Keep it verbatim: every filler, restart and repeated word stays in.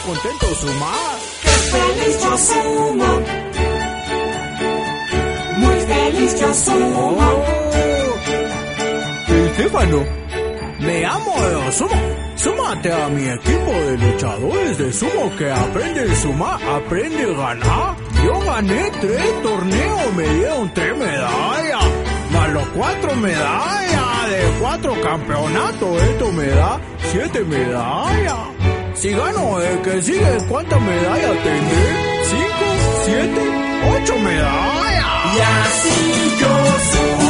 contento sumar. ¡Qué feliz yo sumo! Muy feliz yo sumo. Oh, Estefano, me amo de sumo. Súmate a mi equipo de luchadores de sumo que aprende a sumar, aprende a ganar. Yo gané tres torneos, me dieron tres medallas, más los cuatro medallas de cuatro campeonatos. Esto me da siete medallas. Si gano el que sigue, ¿cuántas medallas tendré? ¿Cinco? ¿Siete? ¿Ocho medallas? Y así yo sumo.